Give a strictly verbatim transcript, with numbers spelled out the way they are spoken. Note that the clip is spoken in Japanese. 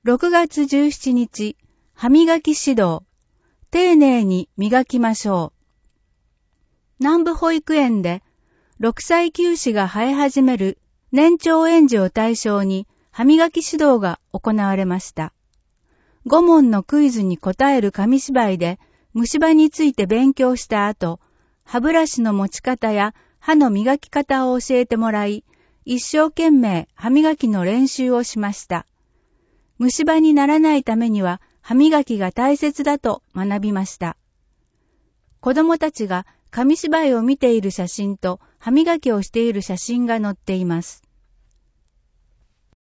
ろくがつじゅうしちにち、歯磨き指導。丁寧に磨きましょう。南部保育園でろくさい臼歯が生え始める年長園児を対象に歯磨き指導が行われました。ごもんのクイズに答える紙芝居で虫歯について勉強した後、歯ブラシの持ち方や歯の磨き方を教えてもらい、一生懸命歯磨きの練習をしました。虫歯にならないためには歯磨きが大切だと学びました。子供たちが紙芝居を見ている写真と歯磨きをしている写真が載っています。